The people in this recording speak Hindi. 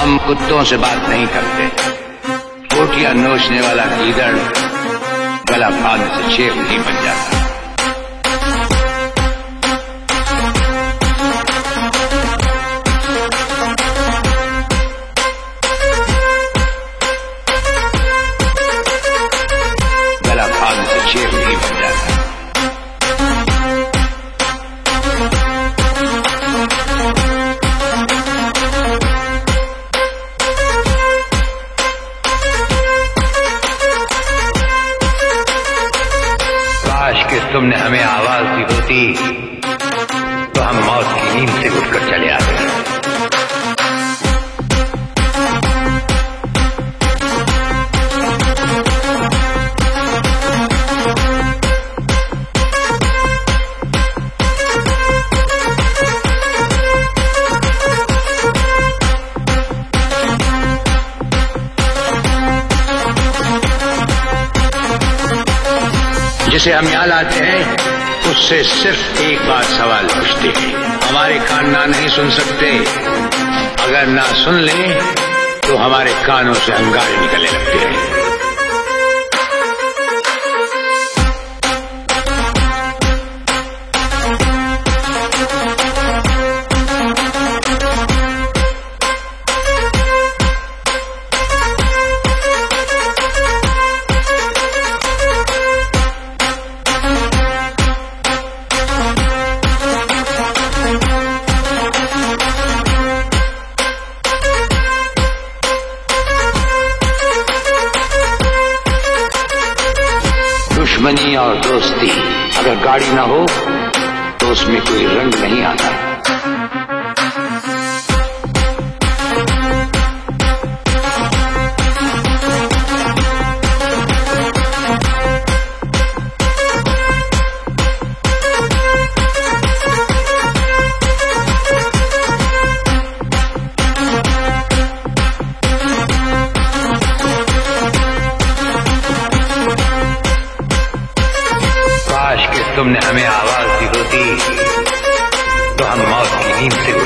हम कुत्तों से बात नहीं करते। रोटियां नोचने वाला गीदड़ गला फांद से शेर नहीं बन जाता। गला फांद से शेर नहीं बन जाता। काश कि तुमने हमें आवाज दी होती तो हम मौत की नींद से उठकर चले आते। जिसे हम यहाँ लाते हैं उससे सिर्फ एक बार सवाल पूछते हैं। हमारे कान ना नहीं सुन सकते, अगर ना सुन लें तो हमारे कानों से अंगारे निकलने लगते हैं। दुश्मनी और दोस्ती अगर गाड़ी ना हो तो उसमें कोई रंग नहीं आता। काश कि तुमने हमें आवाज दी होती तो हम मौत की नींद से